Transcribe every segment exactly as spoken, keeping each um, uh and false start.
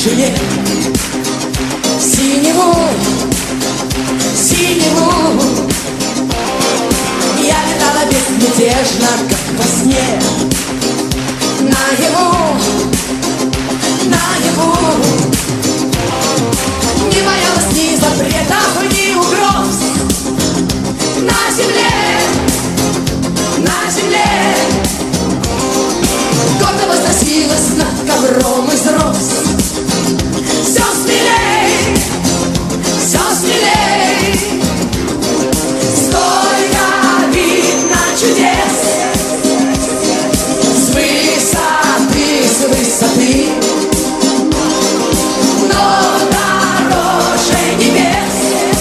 вышине, синему, синему. Я летала безмятежно, как во сне, наяву, наяву. Не боялась ни запретов, ни угроз. На земле, на земле гордо возносилась над ковром из роз. Все смелей, все смелей. Сколько видно чудес с высоты, с высоты. Но дороже небес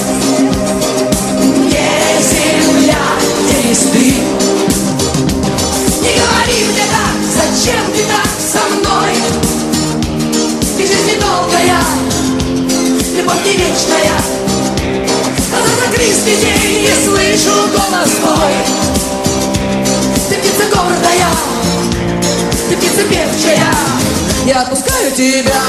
не земля, не листы. Не говори мне так, зачем ты так со мной? И жизнь недолгая, любовь не вечная. Глаза закрыть, день не слышу голос твой. Ты птица гордая, ты птица певчая. Я отпускаю тебя.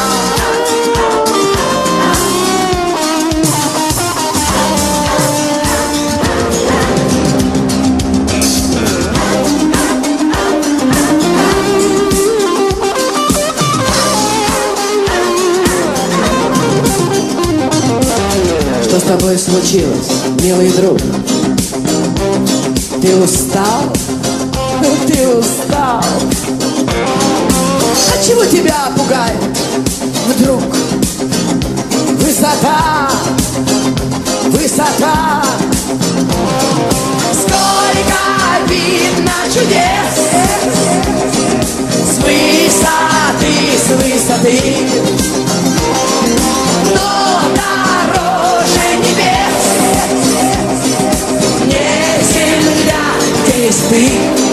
Что с тобой случилось, милый друг? Ты устал? Ты устал? А чего тебя пугает вдруг? Высота, высота. Сколько видно чудес с высоты, с высоты. Но дороже небес не земля, где есть ты.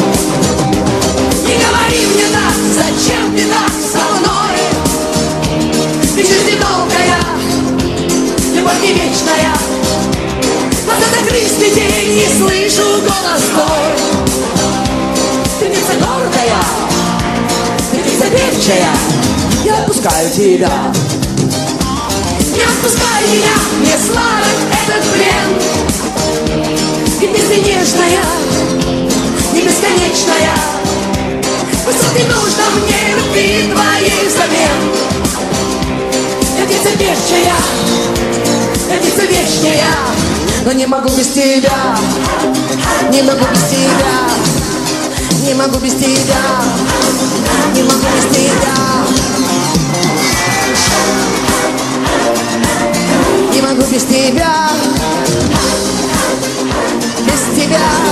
Не говори мне так, зачем ты так со мной? Ведь жизнь недолгая, любовь не вечная. Глаза закрыть, день не слышу голос твой. Ты птица гордая, ты птица певчая. Я отпускаю тебя. Не отпускай меня, мне сладок этот плен. Ведь ты нежная, не бесконечная. Высоты нужно мне любви твоей взамен. Я птица певчая, я птица вечная. Но не могу без тебя, не могу без тебя, не могу без тебя, не могу без тебя. Не могу без тебя, без тебя.